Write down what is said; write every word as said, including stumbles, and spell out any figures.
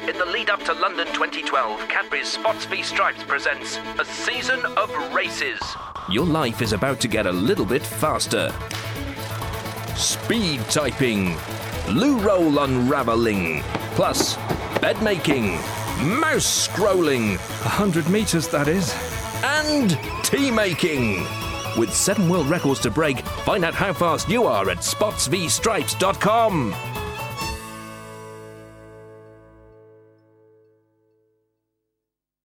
In the lead up to London twenty twelve, Cadbury's Spots v Stripes presents a season of races. Your life is about to get a little bit faster. Speed typing, loo roll unravelling, plus bed making, mouse scrolling. A hundred metres, that is. And tea making. With seven world records to break, find out how fast you are at spots v stripes dot com.